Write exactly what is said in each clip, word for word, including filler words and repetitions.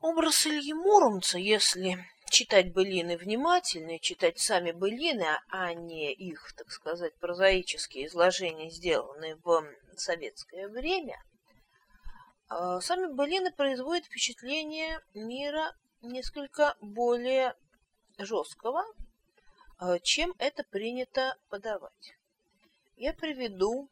Образ Ильи Муромца, если читать былины внимательно, читать сами былины, а не их, так сказать, прозаические изложения, сделанные в советское время, сами былины производят впечатление мира несколько более жесткого, чем это принято подавать. Я приведу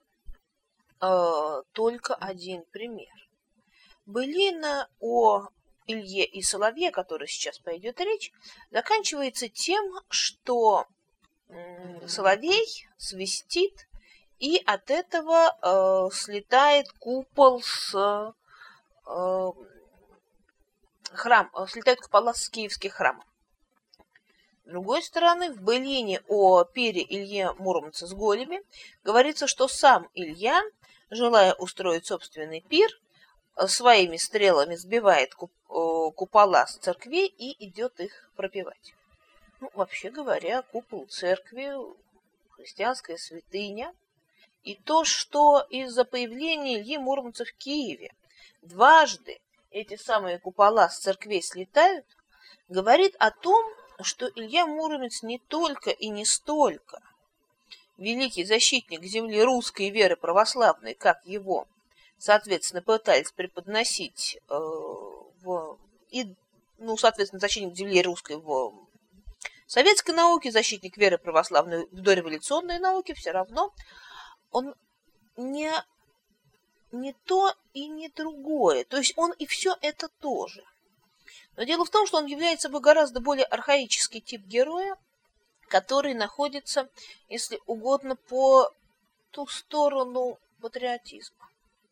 э, только один пример. Былина о Илье и Соловье, о которой сейчас пойдет речь, заканчивается тем, что э, Соловей свистит, и от этого э, слетает купол с э, храм, слетают купола с киевских храмов. С другой стороны, в былине о пире Илье Муромца с Голеби говорится, что сам Илья, желая устроить собственный пир, своими стрелами сбивает купола с церквей и идет их пропевать. Ну, вообще говоря, купол церкви, христианская святыня, и то, что из-за появления Ильи Муромца в Киеве дважды эти самые купола с церквей слетают, говорит о том, что Илья Муромец не только и не столько великий защитник земли русской веры православной, как его, соответственно, пытались преподносить э, в, и, ну, соответственно, защитник земли русской в советской науке, защитник веры православной в дореволюционной науке, все равно он не, не то и не другое. То есть он и все это тоже. Но дело в том, что он является собой гораздо более архаический тип героя, который находится, если угодно, по ту сторону патриотизма.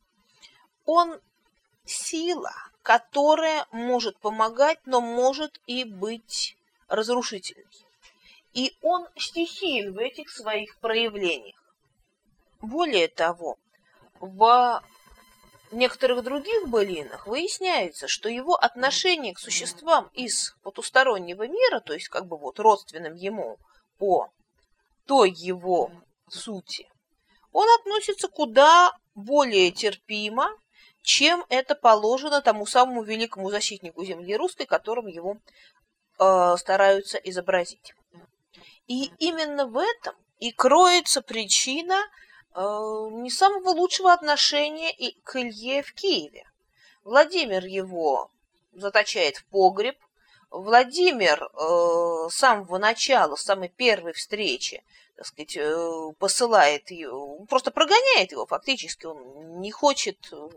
Он сила, которая может помогать, но может и быть разрушительной. И он стихиен в этих своих проявлениях. Более того, в В некоторых других былинах выясняется, что его отношение к существам из потустороннего мира, то есть как бы вот родственным ему по той его сути, он относится куда более терпимо, чем это положено тому самому великому защитнику земли русской, которым его э, стараются изобразить. И именно в этом и кроется причина не самого лучшего отношения и к Илье в Киеве. Владимир его заточает в погреб. Владимир э, с самого начала, с самой первой встречи, так сказать, э, посылает его, просто прогоняет его фактически. Он не хочет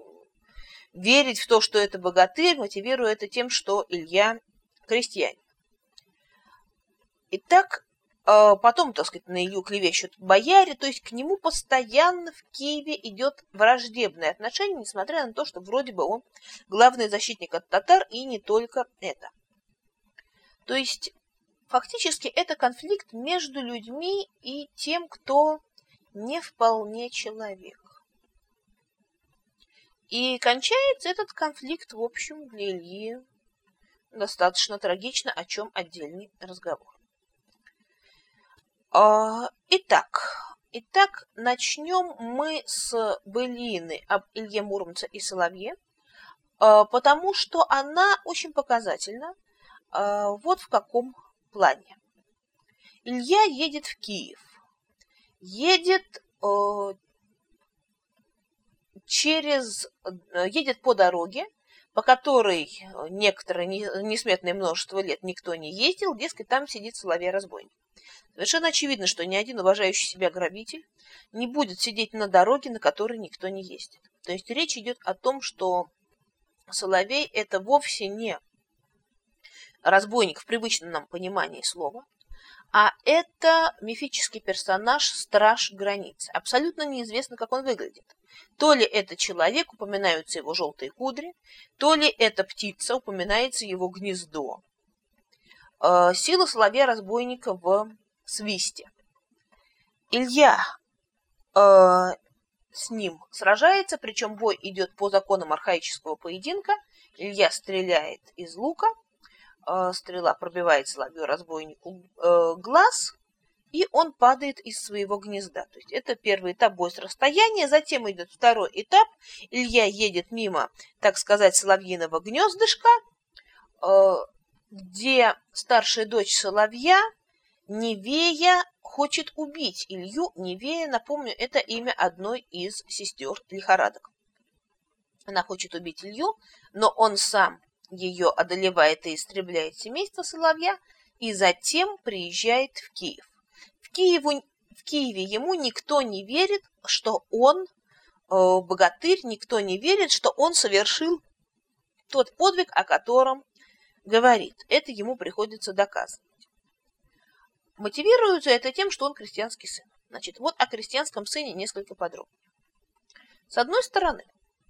верить в то, что это богатырь, мотивируя это тем, что Илья крестьянин. Итак, потом, так сказать, на Илью клевещут бояре, то есть к нему постоянно в Киеве идет враждебное отношение, несмотря на то, что вроде бы он главный защитник от татар, и не только это. То есть фактически это конфликт между людьми и тем, кто не вполне человек. И кончается этот конфликт, в общем, для Ильи достаточно трагично, о чем отдельный разговор. Итак, итак, начнем мы с былины об Илье Муромце и Соловье, потому что она очень показательна вот в каком плане. Илья едет в Киев, едет через, едет по дороге, по которой некоторое несметное множество лет никто не ездил, дескать, там сидит соловей-разбойник. Совершенно очевидно, что ни один уважающий себя грабитель не будет сидеть на дороге, на которой никто не ездит. То есть речь идет о том, что соловей – это вовсе не разбойник в привычном нам понимании слова, а это мифический персонаж, страж границ. Абсолютно неизвестно, как он выглядит. То ли это человек, упоминаются его желтые кудри, то ли это птица, упоминается его гнездо. Сила соловья-разбойника в свисте. Илья э, с ним сражается, причем бой идет по законам архаического поединка. Илья стреляет из лука, э, стрела пробивает соловью-разбойнику э, глаз, и он падает из своего гнезда. То есть это первый этап боя с расстояния, затем идет второй этап. Илья едет мимо, так сказать, соловьиного гнездышка, где старшая дочь Соловья, Невея, хочет убить Илью. Невея, напомню, это имя одной из сестер лихорадок. Она хочет убить Илью, но он сам ее одолевает и истребляет семейство Соловья, и затем приезжает в Киев. В, Киеву, в Киеве ему никто не верит, что он э, богатырь, никто не верит, что он совершил тот подвиг, о котором говорит. Это ему приходится доказывать. Мотивируется это тем, что он крестьянский сын. Значит, вот о крестьянском сыне несколько подробнее. С одной стороны,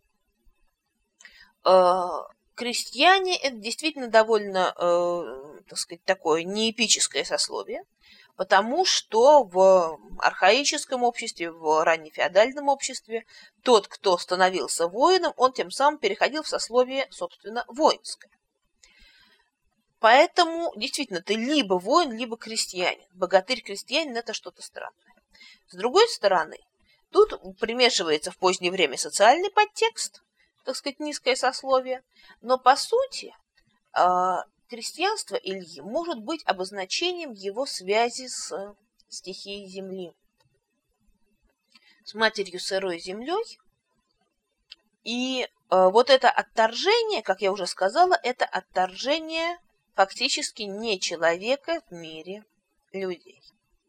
э, крестьяне – это действительно довольно, э, так сказать, такое неэпическое сословие, потому что в архаическом обществе, в раннефеодальном обществе тот, кто становился воином, он тем самым переходил в сословие, собственно, воинское. Поэтому, действительно, ты либо воин, либо крестьянин. Богатырь-крестьянин – это что-то странное. С другой стороны, тут примешивается в позднее время социальный подтекст, так сказать, низкое сословие, но, по сути, крестьянство Ильи может быть обозначением его связи с стихией земли, с матерью сырой землей. И вот это отторжение, как я уже сказала, это отторжение фактически не человека в мире людей.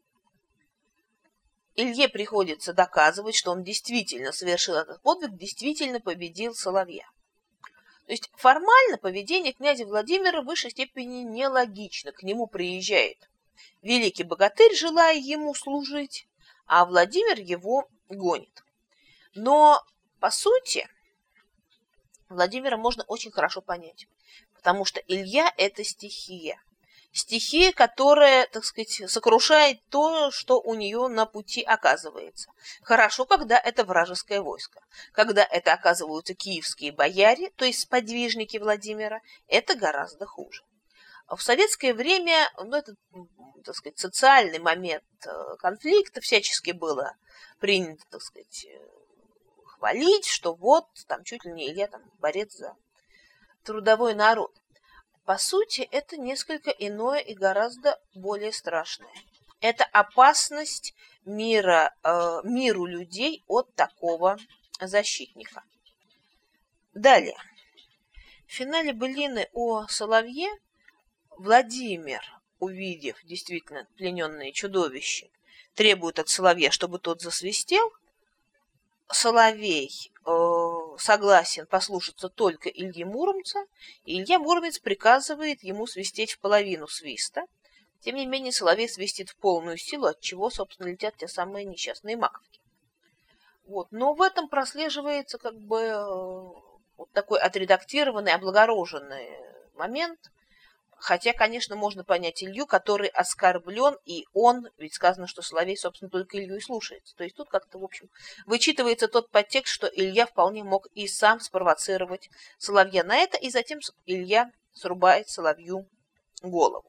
Илье приходится доказывать, что он действительно совершил этот подвиг, действительно победил Соловья. То есть формально поведение князя Владимира в высшей степени нелогично. К нему приезжает великий богатырь, желая ему служить, а Владимир его гонит. Но, по сути, Владимира можно очень хорошо понять, потому что Илья – это стихия. Стихия, которая, так сказать, сокрушает то, что у нее на пути оказывается. Хорошо, когда это вражеское войско. Когда это оказываются киевские бояре, то есть сподвижники Владимира, это гораздо хуже. В советское время, ну, это, так сказать, социальный момент конфликта всячески было принято, так сказать, хвалить, что вот, там, чуть ли не Илья, там, борец за трудовой народ. По сути, это несколько иное и гораздо более страшное. Это опасность мира, э, миру людей от такого защитника. Далее. В финале былины о Соловье Владимир, увидев действительно плененное чудовище, требует от Соловья, чтобы тот засвистел. Соловей э, согласен послушаться только Ильи Муромца, и Илья Муромец приказывает ему свистеть в половину свиста. Тем не менее, Соловей свистит в полную силу, от чего, собственно, летят те самые несчастные маковки. Вот. Но в этом прослеживается как бы э, вот такой отредактированный, облагороженный момент. Хотя, конечно, можно понять Илью, который оскорблен, и он, ведь сказано, что Соловей, собственно, только Илью и слушается. То есть тут как-то, в общем, вычитывается тот подтекст, что Илья вполне мог и сам спровоцировать Соловья на это, и затем Илья срубает Соловью голову.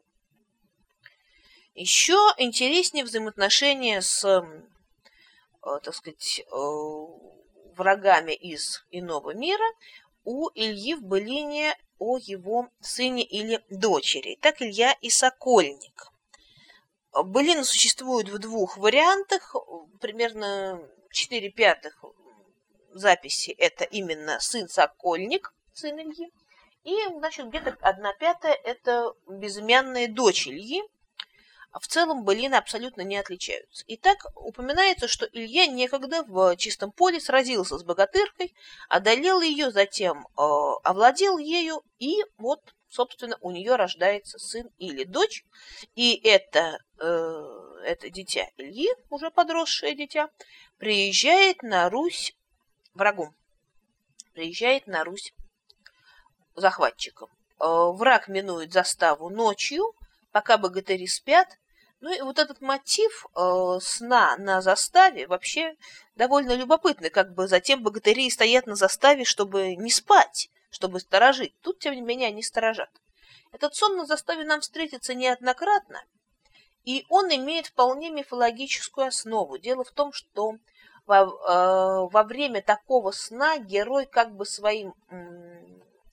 Еще интереснее взаимоотношения с, так сказать, врагами из иного мира у Ильи в былине о его сыне или дочери. Так Илья и Сокольник. Былина существует в двух вариантах. Примерно четыре пятых записи это именно сын Сокольник, сын Ильи. И, значит, где-то одна пятая это безымянная дочь Ильи. В целом былины абсолютно не отличаются. Итак, упоминается, что Илья некогда в чистом поле сразился с богатыркой, одолел ее, затем э, овладел ею, и вот, собственно, у нее рождается сын или дочь. И это, э, это дитя Ильи, уже подросшее дитя, приезжает на Русь врагом, приезжает на Русь захватчиком. Э, враг минует заставу ночью, пока богатыри спят. Ну и вот этот мотив э, сна на заставе вообще довольно любопытный. Как бы затем богатыри стоят на заставе, чтобы не спать, чтобы сторожить. Тут, тем не менее, они сторожат. Этот сон на заставе нам встретится неоднократно, и он имеет вполне мифологическую основу. Дело в том, что во, э, во время такого сна герой как бы своим м,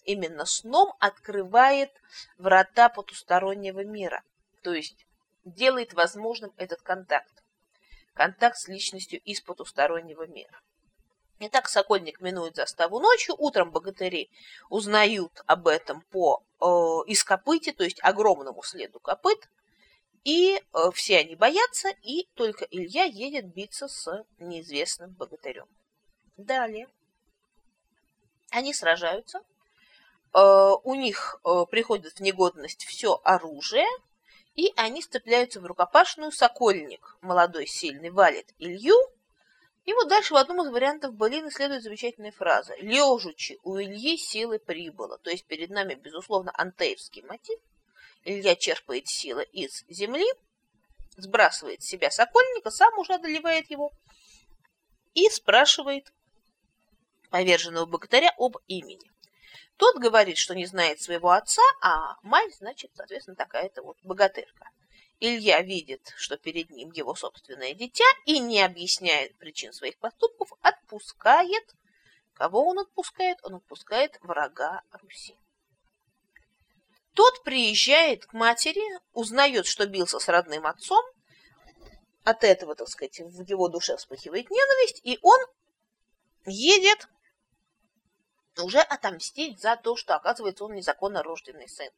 именно сном открывает врата потустороннего мира, то есть делает возможным этот контакт, контакт с личностью из потустороннего мира. Итак, Сокольник минует заставу ночью, утром богатыри узнают об этом по э, ископыте, то есть огромному следу копыт, и э, все они боятся, и только Илья едет биться с неизвестным богатырем. Далее они сражаются, э, у них э, приходит в негодность все оружие, и они сцепляются в рукопашную. Сокольник, молодой, сильный, валит Илью. И вот дальше в одном из вариантов былины следует замечательная фраза: «Лежучи у Ильи силы прибыло». То есть перед нами, безусловно, антеевский мотив. Илья черпает силы из земли, сбрасывает с себя Сокольника, сам уже одолевает его и спрашивает поверженного богатыря об имени. Тот говорит, что не знает своего отца, а мать, значит, соответственно, такая-то вот богатырка. Илья видит, что перед ним его собственное дитя, и, не объясняет причин своих поступков, отпускает. Кого он отпускает? Он отпускает врага Руси. Тот приезжает к матери, узнает, что бился с родным отцом. От этого, так сказать, в его душе вспыхивает ненависть, и он едет уже отомстить за то, что, оказывается, он незаконно рожденный сын.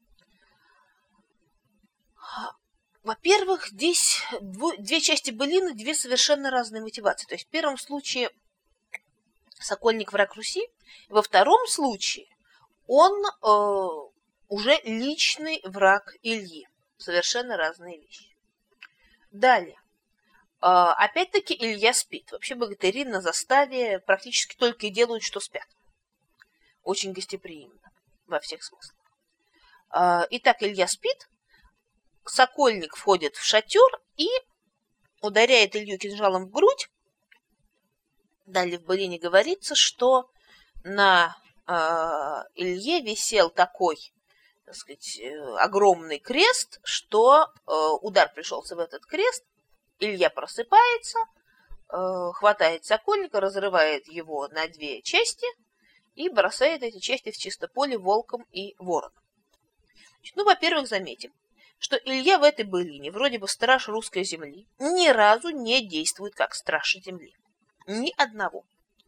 Во-первых, здесь две части былины, две совершенно разные мотивации. То есть в первом случае Сокольник враг Руси, во втором случае он э, уже личный враг Ильи. Совершенно разные вещи. Далее. Э, опять-таки Илья спит. Вообще богатыри на заставе практически только и делают, что спят. Очень гостеприимно во всех смыслах. Э, итак, Илья спит. Сокольник входит в шатер и ударяет Илью кинжалом в грудь. Далее в былине говорится, что на э, Илье висел такой, так сказать, огромный крест, что э, удар пришелся в этот крест. Илья просыпается, э, хватает Сокольника, разрывает его на две части и бросает эти части в чисто поле волком и вороном. Ну, во-первых, заметим, что Илья в этой былине, вроде бы страж русской земли, ни разу не действует как страж земли. Ни одного.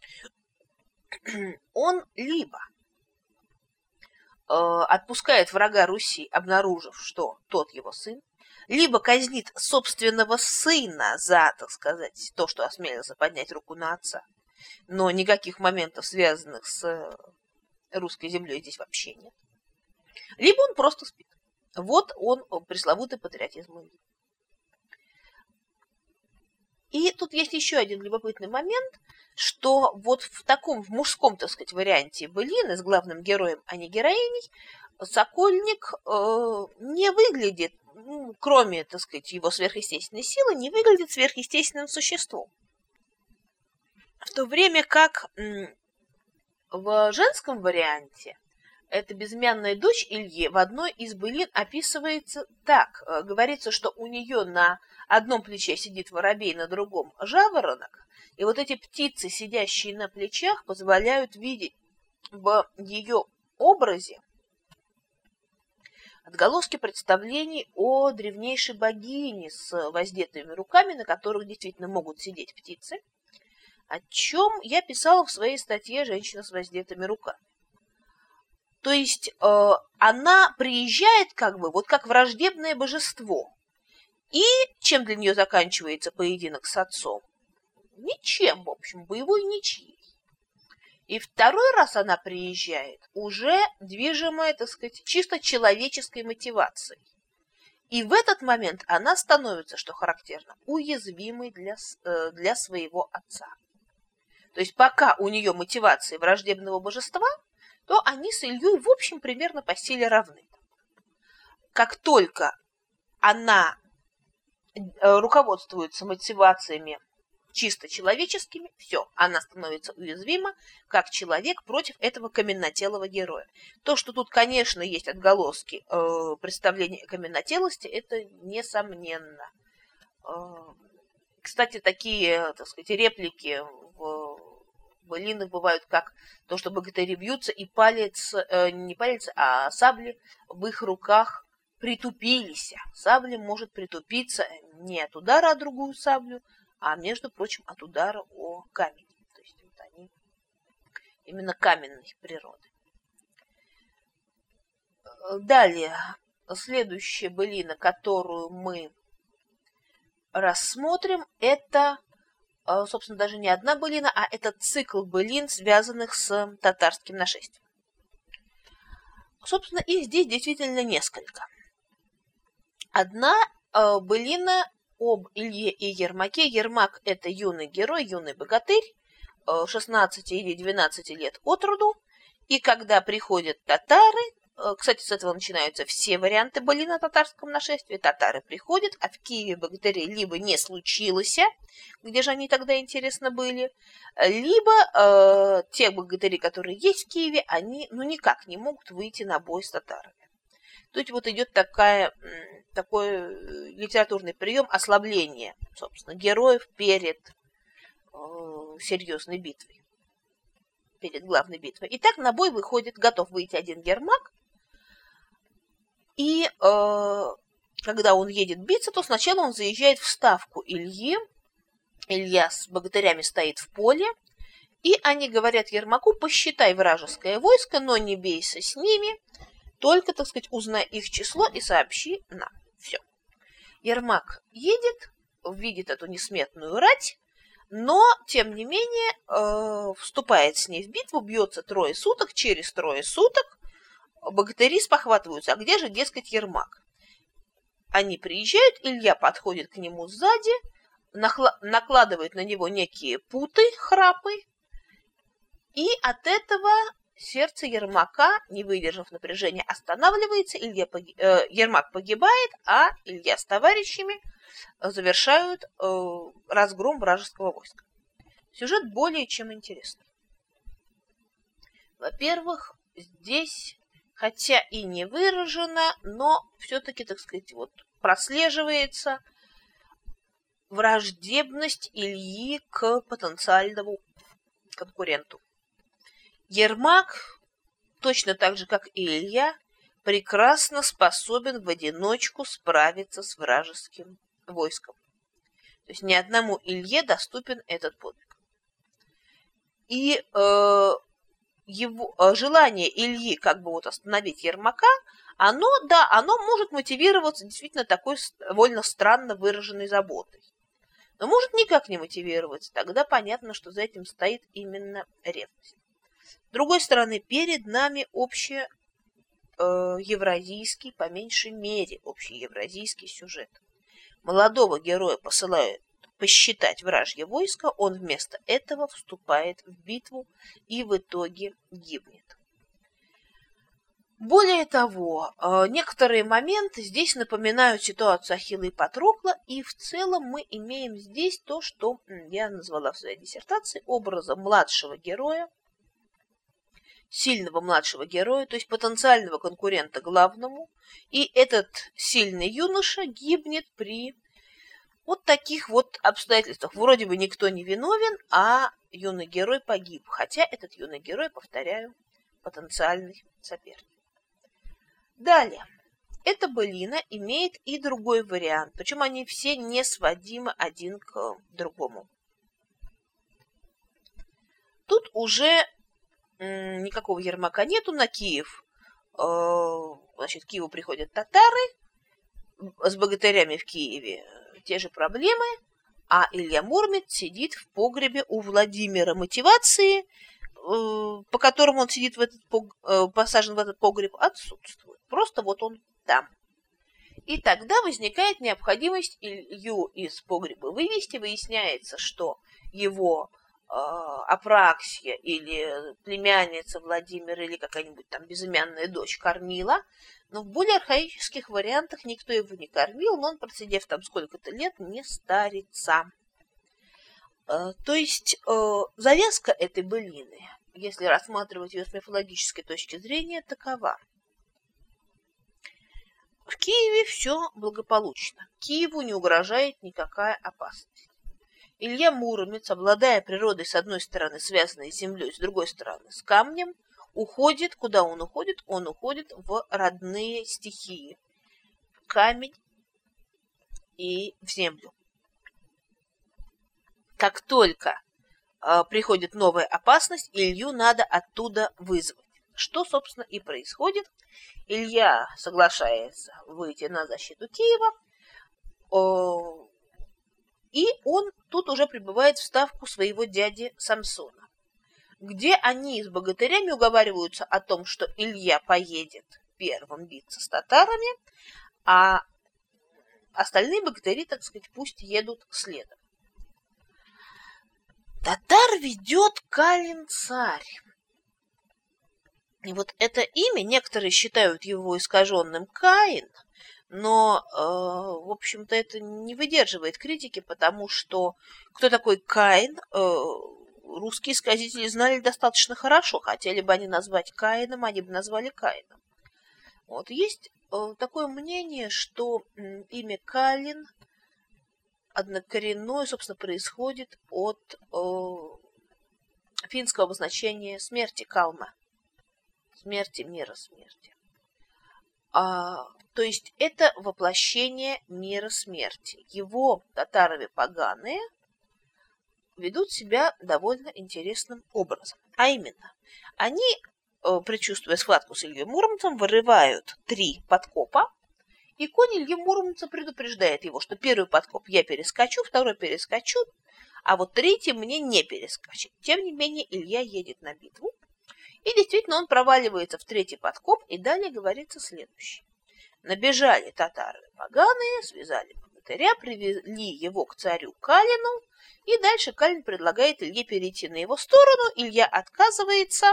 Он либо э, отпускает врага Руси, обнаружив, что тот его сын, либо казнит собственного сына за, так сказать, то, что осмелился поднять руку на отца. Но никаких моментов, связанных с русской землей, здесь вообще нет. Либо он просто спит. Вот он, пресловутый патриотизм Ильи. И тут есть еще один любопытный момент, что вот в таком, в мужском, так сказать, варианте былины с главным героем, а не героиней, Сокольник э, не выглядит, ну, кроме, так сказать, его сверхъестественной силы, не выглядит сверхъестественным существом. В то время как м, в женском варианте эта безымянная дочь Ильи в одной из былин описывается так. Говорится, что у нее на одном плече сидит воробей, на другом жаворонок. И вот эти птицы, сидящие на плечах, позволяют видеть в ее образе отголоски представлений о древнейшей богине с воздетыми руками, на которых действительно могут сидеть птицы, о чем я писала в своей статье «Женщина с воздетыми руками». То есть э, она приезжает как бы вот как враждебное божество. И чем для нее заканчивается поединок с отцом? Ничем, в общем, боевой ничьей. И второй раз она приезжает уже движимая, так сказать, чисто человеческой мотивацией. И в этот момент она становится, что характерно, уязвимой для, э, для своего отца. То есть пока у нее мотивация враждебного божества, то они с Ильей, в общем, примерно по силе равны. Как только она руководствуется мотивациями чисто человеческими, все, она становится уязвима, как человек против этого каменнотелого героя. То, что тут, конечно, есть отголоски э, представления о каменнотелости, это несомненно. Э, кстати, такие, так сказать, реплики в былины бывают как то, что богатыри бьются, и палец, э, не палец, а сабли в их руках притупились. Сабля может притупиться не от удара о другую саблю, а, между прочим, от удара о камень. То есть вот они именно каменной природы. Далее, следующая былина, которую мы рассмотрим, это, собственно, даже не одна былина, а это цикл былин, связанных с татарским нашествием. Собственно, их здесь действительно несколько. Одна былина об Илье и Ермаке. Ермак – это юный герой, юный богатырь, шестнадцати или двенадцати лет от роду. И когда приходят татары, кстати, с этого начинаются все варианты былин о татарском нашествии. Татары приходят, а в Киеве богатырей либо не случилось, где же они тогда, интересно, были, либо э, те богатыри, которые есть в Киеве, они ну никак не могут выйти на бой с татарами. Тут вот идет такая, такой литературный прием ослабления, собственно, героев перед э, серьезной битвой, перед главной битвой. Итак, на бой выходит, готов выйти один Ермак, и э, когда он едет биться, то сначала он заезжает в ставку Ильи. Илья с богатырями стоит в поле, и они говорят Ермаку: посчитай вражеское войско, но не бейся с ними, только, так сказать, узнай их число и сообщи нам. Все. Ермак едет, видит эту несметную рать, но, тем не менее, э, вступает с ней в битву, бьется трое суток, через трое суток богатыри спохватываются, а где же, дескать, Ермак? Они приезжают, Илья подходит к нему сзади, нахла- накладывает на него некие путы, храпы, и от этого сердце Ермака, не выдержав напряжения, останавливается, Илья погиб... э, Ермак погибает, а Илья с товарищами завершают э, разгром вражеского войска. Сюжет более чем интересный. Во-первых, здесь, хотя и не выражено, но все-таки, так сказать, вот прослеживается враждебность Ильи к потенциальному конкуренту. Ермак, точно так же, как и Илья, прекрасно способен в одиночку справиться с вражеским войском. То есть ни одному Илье доступен этот подвиг. И э, его э, желание Ильи как бы вот остановить Ермака, оно, да, оно может мотивироваться действительно такой довольно странно выраженной заботой. Но может никак не мотивироваться. Тогда понятно, что за этим стоит именно ревность. С другой стороны, перед нами общеевразийский, по меньшей мере, общеевразийский сюжет. Молодого героя посылают посчитать вражье войско, он вместо этого вступает в битву и в итоге гибнет. Более того, некоторые моменты здесь напоминают ситуацию Ахилла и Патрокла, и в целом мы имеем здесь то, что я назвала в своей диссертации образом младшего героя, сильного младшего героя, то есть потенциального конкурента главному, и этот сильный юноша гибнет при вот таких вот обстоятельствах. Вроде бы никто не виновен, а юный герой погиб, хотя этот юный герой, повторяю, потенциальный соперник. Далее. Эта былина имеет и другой вариант, причем они все не сводимы один к другому. Тут уже никакого Ермака нету, на Киев, значит, к Киеву приходят татары, с богатырями в Киеве те же проблемы, а Илья Муромец сидит в погребе у Владимира. Мотивации, по которому он сидит в этот посажен в этот погреб, отсутствует. Просто вот он там. И тогда возникает необходимость Илью из погреба вывести. Выясняется, что его Апраксия или племянница Владимира или какая-нибудь там безымянная дочь кормила, но в более архаических вариантах никто его не кормил, но он, просидев там сколько-то лет, не старится. То есть завязка этой былины, если рассматривать ее с мифологической точки зрения, такова. В Киеве все благополучно. Киеву не угрожает никакая опасность. Илья Муромец, обладая природой, с одной стороны, связанной с землей, с другой стороны, с камнем, уходит, куда он уходит? Он уходит в родные стихии. В камень и в землю. Как только э, приходит новая опасность, Илью надо оттуда вызвать. Что, собственно, и происходит. Илья соглашается выйти на защиту Киева, э, и он тут уже прибывает в ставку своего дяди Самсона, где они с богатырями уговариваются о том, что Илья поедет первым биться с татарами, а остальные богатыри, так сказать, пусть едут следом. Татар ведет Калин царь. И вот это имя, некоторые считают его искаженным Каин, но, э, в общем-то, это не выдерживает критики, потому что кто такой Каин, э, русские сказители знали достаточно хорошо. Хотели бы они назвать Каином, они бы назвали Каином. Вот. Есть э, такое мнение, что э, имя Калин однокоренное, собственно, происходит от э, финского обозначения смерти Калма. Смерти, мира смерти. А, то есть это воплощение мира смерти. Его татарове поганые ведут себя довольно интересным образом. А именно, они, предчувствуя схватку с Ильей Муромцем, вырывают три подкопа, и конь Ильи Муромца предупреждает его, что первый подкоп я перескочу, второй перескочу, а вот третий мне не перескочит. Тем не менее, Илья едет на битву, и действительно он проваливается в третий подкоп, и далее говорится следующее. Набежали татары поганые, связали богатыря, привели его к царю Калину, и дальше Калин предлагает Илье перейти на его сторону. Илья отказывается,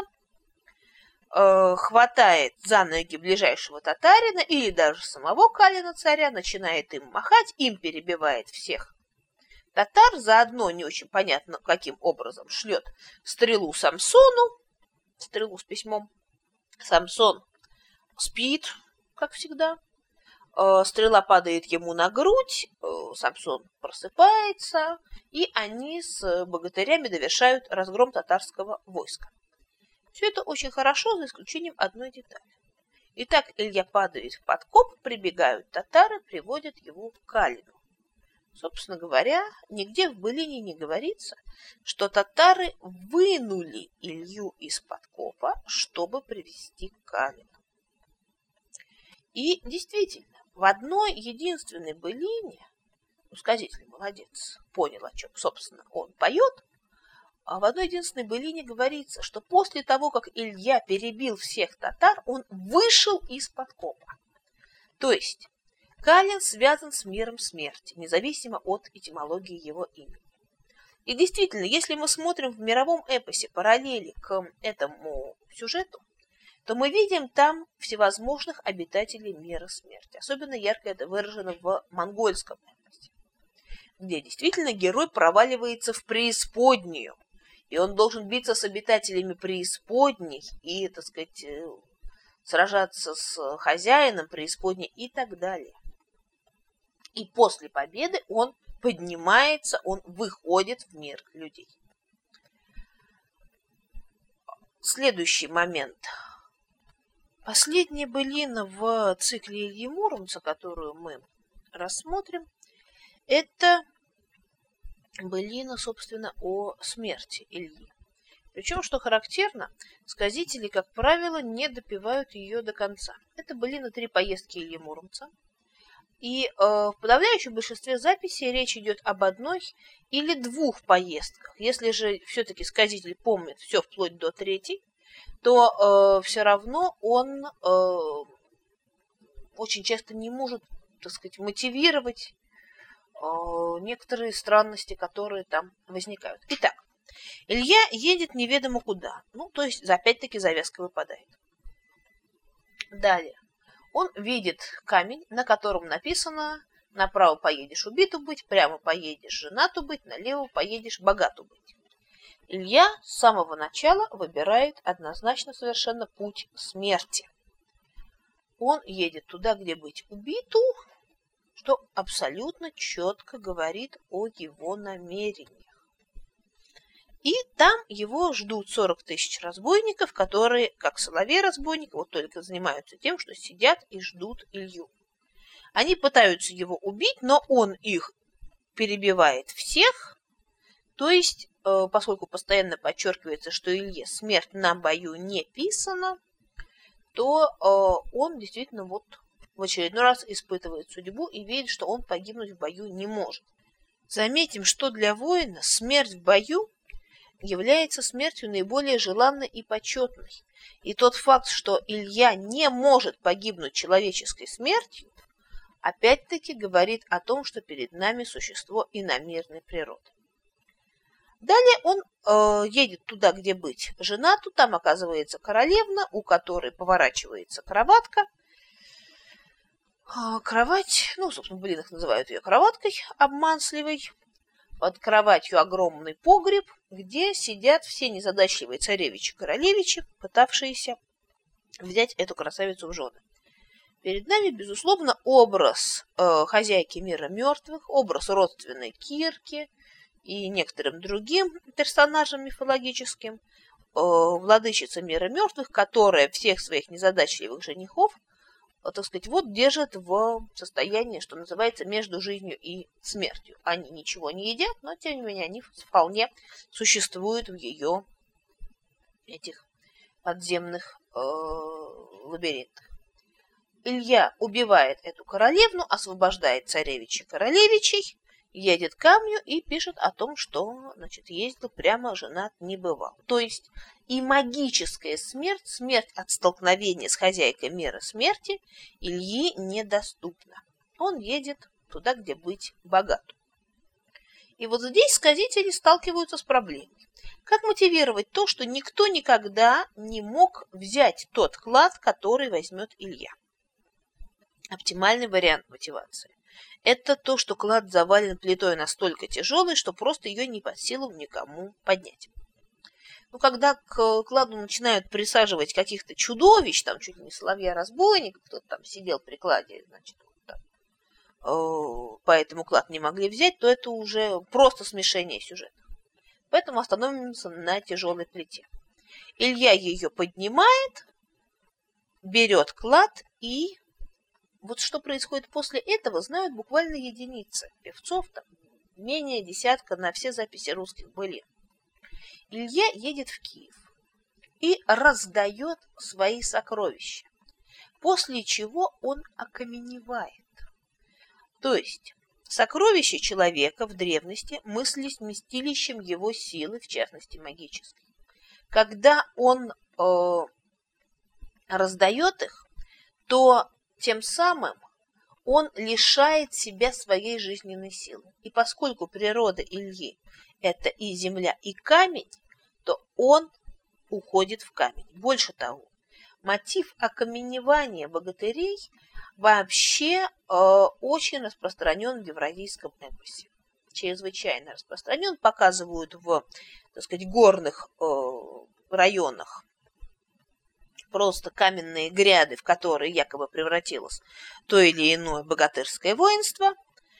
э, хватает за ноги ближайшего татарина или даже самого Калина царя, начинает им махать, им перебивает всех татар, заодно не очень понятно каким образом шлет стрелу Самсону, стрелу с письмом. Самсон спит, как всегда. Стрела падает ему на грудь, Самсон просыпается, и они с богатырями довершают разгром татарского войска. Все это очень хорошо, за исключением одной детали. Итак, Илья падает в подкоп, прибегают татары, приводят его к Калину. Собственно говоря, нигде в былине не говорится, что татары вынули Илью из подкопа, чтобы привести к Калину. И действительно, в одной единственной былине, ну, сказитель молодец, понял, о чем, собственно, он поет, а в одной единственной былине говорится, что после того, как Илья перебил всех татар, он вышел из подкопа. То есть Калин связан с миром смерти, независимо от этимологии его имени. И действительно, если мы смотрим в мировом эпосе параллели к этому сюжету, то мы видим там всевозможных обитателей мира смерти. Особенно ярко это выражено в монгольском эпосе, где действительно герой проваливается в преисподнюю, и он должен биться с обитателями преисподней и, так сказать, сражаться с хозяином преисподней и так далее. И после победы он поднимается, он выходит в мир людей. Следующий момент. Последняя былина в цикле Ильи Муромца, которую мы рассмотрим, это былина, собственно, о смерти Ильи. Причем, что характерно, сказители, как правило, не допевают ее до конца. Это былина «Три поездки Ильи Муромца». И э, в подавляющем большинстве записей речь идет об одной или двух поездках. Если же все-таки сказитель помнит все вплоть до третьей, то э, все равно он э, очень часто не может, так сказать, мотивировать э, некоторые странности, которые там возникают. Итак, Илья едет неведомо куда. Ну, то есть, опять-таки, завязка выпадает. Далее. Он видит камень, на котором написано: направо поедешь убиту быть, прямо поедешь женату быть, налево поедешь богату быть. Илья с самого начала выбирает однозначно совершенно путь смерти. Он едет туда, где быть убиту, что абсолютно четко говорит о его намерениях. И там его ждут сорок тысяч разбойников, которые, как соловей-разбойник, вот только занимаются тем, что сидят и ждут Илью. Они пытаются его убить, но он их перебивает всех, то есть, э, поскольку постоянно подчеркивается, что Илье смерть на бою не писана, то э, он действительно вот в очередной раз испытывает судьбу и верит, что он погибнуть в бою не может. Заметим, что для воина смерть в бою является смертью наиболее желанной и почетной. И тот факт, что Илья не может погибнуть человеческой смертью, опять-таки говорит о том, что перед нами существо иномирной природы. Далее он э, едет туда, где быть женату, там оказывается королевна, у которой поворачивается кроватка. Э, кровать, ну, собственно, в былинах называют ее кроваткой обмансливой. Под кроватью огромный погреб, где сидят все незадачливые царевичи-королевичи, пытавшиеся взять эту красавицу в жены. Перед нами, безусловно, образ э, хозяйки мира мертвых, образ родственной Кирки и некоторым другим персонажам мифологическим, э, владычица мира мертвых, которая всех своих незадачливых женихов, так сказать, вот держит в состоянии, что называется, между жизнью и смертью. Они ничего не едят, но, тем не менее, они вполне существуют в ее этих подземных э, лабиринтах. Илья убивает эту королевну, освобождает царевичей-королевичей, едет к камню и пишет о том, что, значит, ездил прямо женат не бывал. То есть и магическая смерть, смерть от столкновения с хозяйкой мира смерти, Ильи недоступна. Он едет туда, где быть богатым. И вот здесь сказители сталкиваются с проблемой. Как мотивировать то, что никто никогда не мог взять тот клад, который возьмет Илья? Оптимальный вариант мотивации – это то, что клад завален плитой настолько тяжелой, что просто ее не под силу никому поднять. Ну, когда к кладу начинают присаживать каких-то чудовищ, там чуть ли не соловья-разбойник, кто-то там сидел при кладе, значит, вот там, э, поэтому клад не могли взять, то это уже просто смешение сюжета. Поэтому остановимся на тяжелой плите. Илья ее поднимает, берет клад, и вот что происходит после этого, знают буквально единицы певцов, там менее десятка на все записи русских былин. Илья едет в Киев и раздает свои сокровища, после чего он окаменевает. То есть сокровища человека в древности мыслились вместилищем его силы, в частности магической. Когда он э, раздает их, то тем самым он лишает себя своей жизненной силы. И поскольку природа Ильи – это и земля, и камень, то он уходит в камень. Больше того, мотив окаменевания богатырей вообще э, очень распространен в евразийском эпосе. Чрезвычайно распространен. Показывают в, так сказать, горных э, районах просто каменные гряды, в которые якобы превратилось то или иное богатырское воинство.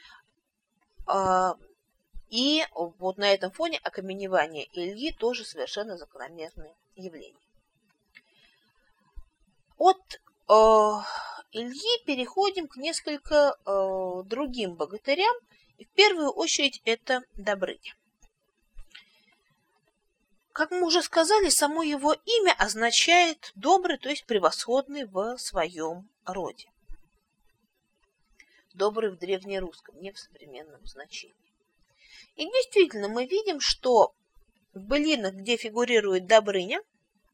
И вот на этом фоне окаменевание Ильи тоже совершенно закономерное явление. От э, Ильи переходим к несколько э, другим богатырям. И в первую очередь это Добрыня. Как мы уже сказали, само его имя означает добрый, то есть превосходный в своем роде. Добрый в древнерусском, не в современном значении. И действительно мы видим, что в былинах, где фигурирует Добрыня,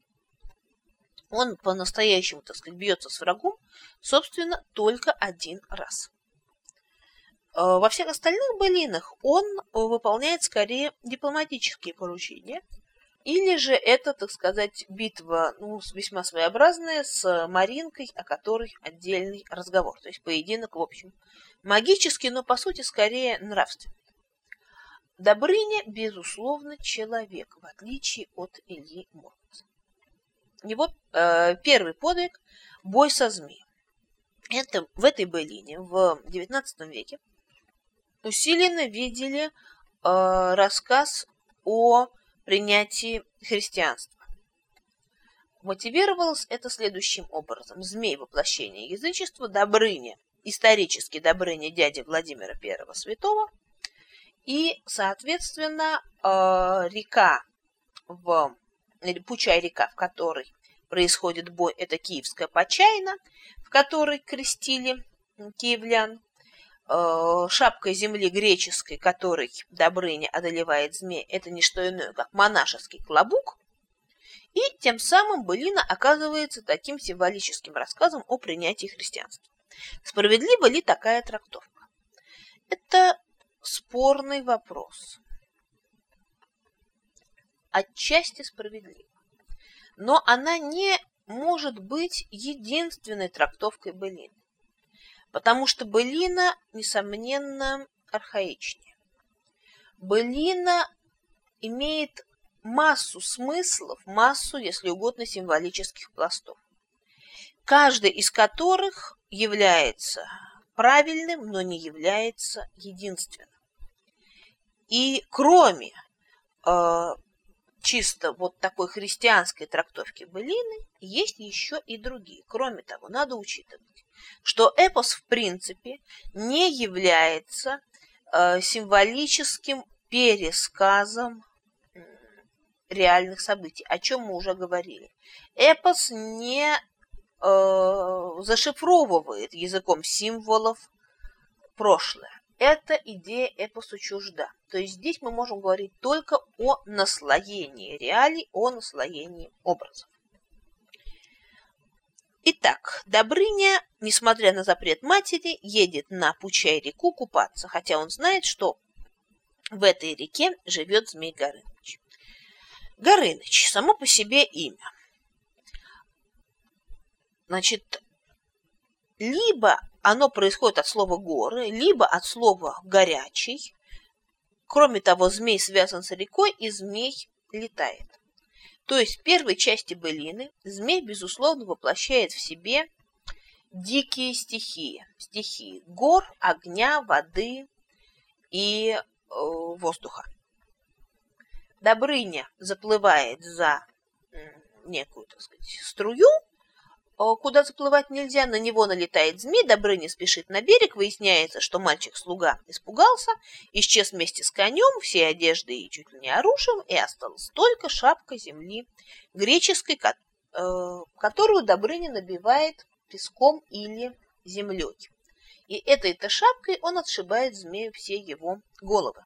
он по-настоящему, так сказать, бьется с врагом, собственно, только один раз. Во всех остальных былинах он выполняет скорее дипломатические поручения, или же это, так сказать, битва, ну, весьма своеобразная, с Маринкой, о которой отдельный разговор. То есть поединок, в общем, магический, но по сути скорее нравственный. Добрыня, безусловно, человек, в отличие от Ильи Муромца. Его э, первый подвиг – бой со змеем. это, в этой былине в девятнадцатом веке усиленно видели э, рассказ о принятии христианства. Мотивировалось это следующим образом. Змей — воплощение язычества, Добрыня, исторически Добрыня дядя Владимира Первого Святого, и, соответственно, река, в, или Пучая река, в которой происходит бой, это Киевская Почайна, в которой крестили киевлян, шапкой земли греческой, которой Добрыня одолевает змея, это не что иное, как монашеский клобук. И тем самым былина оказывается таким символическим рассказом о принятии христианства. Справедлива ли такая трактовка? Это спорный вопрос. Отчасти справедлива. Но она не может быть единственной трактовкой былины. Потому что былина, несомненно, архаичнее. Былина имеет массу смыслов, массу, если угодно, символических пластов, каждый из которых является правильным, но не является единственным. И кроме э, чисто вот такой христианской трактовки былины, есть еще и другие. Кроме того, надо учитывать, что эпос в принципе не является э, символическим пересказом реальных событий, о чем мы уже говорили. Эпос не э, зашифровывает языком символов прошлое. Эта идея эпосу чужда. То есть здесь мы можем говорить только о наслоении реалий, о наслоении образов. Итак, Добрыня, несмотря на запрет матери, едет на Пучай-реку купаться, хотя он знает, что в этой реке живет Змей Горыныч. Горыныч, само по себе имя. Значит, либо оно происходит от слова горы, либо от слова горячий. Кроме того, змей связан с рекой, и змей летает. То есть в первой части былины змей, безусловно, воплощает в себе дикие стихии. Стихии гор, огня, воды и э, воздуха. Добрыня заплывает за некую, так сказать, струю, куда заплывать нельзя, на него налетает змей, Добрыня спешит на берег, выясняется, что мальчик-слуга испугался, исчез вместе с конем, все одежды и чуть ли не оружием, и осталась только шапка земли греческой, которую Добрыня набивает песком или землей. И этой-то шапкой он отшибает змею все его головы.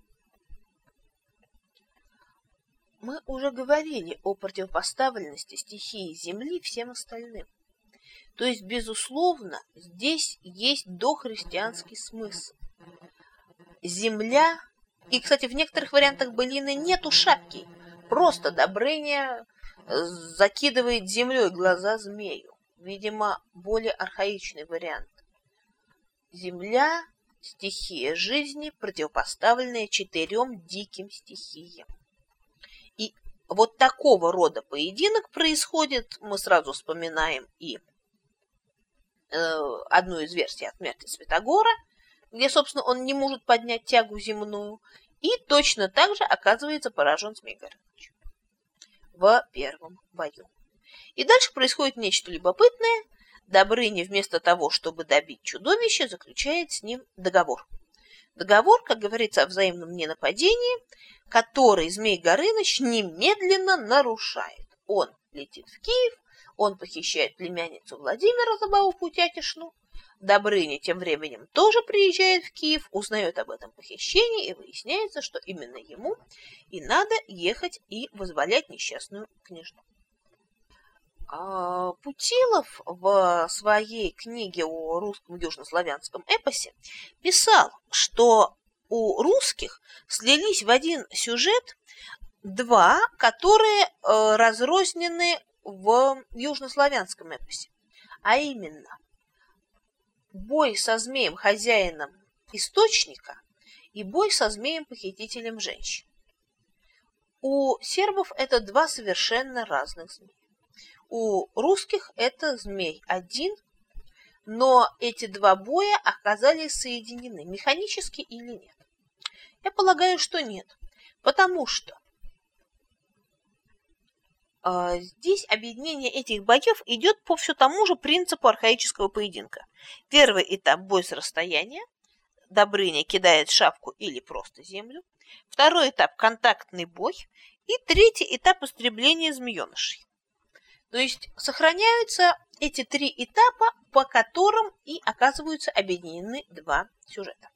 Мы уже говорили о противопоставленности стихии Земли всем остальным. То есть, безусловно, здесь есть дохристианский смысл. Земля, и, кстати, в некоторых вариантах былины нету шапки, просто Добрыня закидывает землей глаза змею. Видимо, более архаичный вариант. Земля – стихия жизни, противопоставленная четырем диким стихиям. И вот такого рода поединок происходит, мы сразу вспоминаем и э, одну из версий от смерти Святогора, где, собственно, он не может поднять тягу земную, и точно так же оказывается поражен Змей Горыныч в первом бою. И дальше происходит нечто любопытное. Добрыня вместо того, чтобы добить чудовище, заключает с ним договор. Договор, как говорится, о взаимном ненападении, который Змей Горыныч немедленно нарушает. Он летит в Киев, он похищает племянницу Владимира, забаву Путятишну. Добрыня тем временем тоже приезжает в Киев, узнает об этом похищении, и выясняется, что именно ему и надо ехать и вызволять несчастную княжну. Путилов в своей книге о русском южнославянском эпосе писал, что у русских слились в один сюжет два, которые разрознены в южнославянском эпосе, а именно бой со змеем-хозяином источника и бой со змеем-похитителем женщин. У сербов это два совершенно разных змея. У русских это змей один, но эти два боя оказались соединены механически или нет? Я полагаю, что нет, потому что э, здесь объединение этих боев идет по все тому же принципу архаического поединка. Первый этап – бой с расстояния. Добрыня кидает шапку или просто землю. Второй этап – контактный бой. И третий этап – истребления змеенышей. То есть сохраняются эти три этапа, по которым и оказываются объединены два сюжета.